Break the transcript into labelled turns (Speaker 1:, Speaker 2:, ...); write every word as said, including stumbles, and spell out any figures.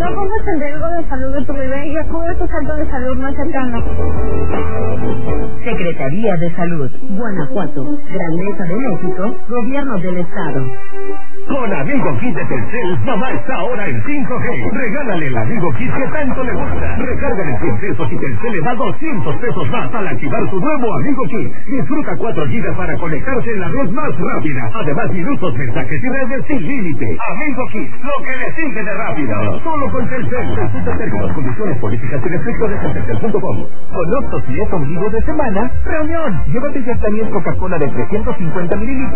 Speaker 1: No pongas en riesgo de salud de tu bebé y acude a tu centro de salud más cercano.
Speaker 2: Secretaría de Salud, Guanajuato, Grandeza de México, Gobierno del Estado.
Speaker 3: Con Amigo Kit de Telcel, mamá está ahora en cinco G. Regálale el Amigo Kit que tanto le gusta. Recárgale cien pesos y Telcel le da doscientos pesos más al activar su nuevo Amigo Kit. Disfruta cuatro gigas para conectarse en la red más rápida. Además, minutos, mensajes y redes sin límite. Amigo Kit, lo que le sigue de rápido. Solo con Telcel. Consulta términos, condiciones, políticas y restricciones en telcel punto com. Con Octo, si es ombligo de semana, reunión. Llévate ya también Coca-Cola de trescientos cincuenta mililitros.